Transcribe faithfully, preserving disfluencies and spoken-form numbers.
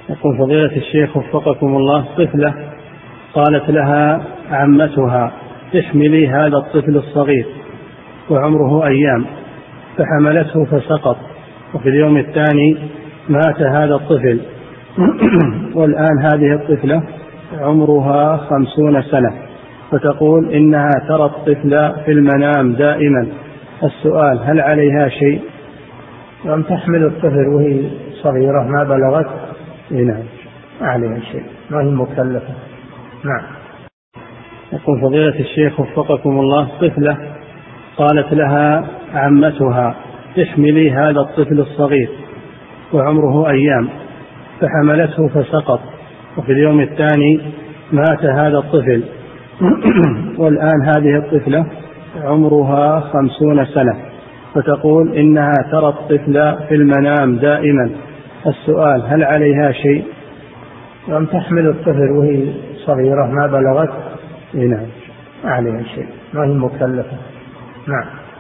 يقول فضيلة الشيخ وفقكم الله، طفلة قالت لها عمتها احملي هذا الطفل الصغير وعمره أيام، فحملته فسقط، وفي اليوم الثاني مات هذا الطفل. والآن هذه الطفلة عمرها خمسون سنة، فتقول إنها ترى الطفل في المنام دائما. السؤال هل عليها شيء؟ لم تحمل الطفل وهي صغيرة ما بلغت؟ نعم ما عليها شيء، ما هي مكلفة. نعم. يقول فضيلة الشيخ وفقكم الله، طفلة قالت لها عمتها احملي هذا الطفل الصغير وعمره أيام، فحملته فسقط، وفي اليوم الثاني مات هذا الطفل. والآن هذه الطفلة عمرها خمسون سنة، فتقول إنها ترى الطفل في المنام دائما. السؤال هل عليها شيء؟ لم تحمل الطفل وهي صغيرة ما بلغت؟ نعم ما عليها شيء، ما هي مكلفة. نعم.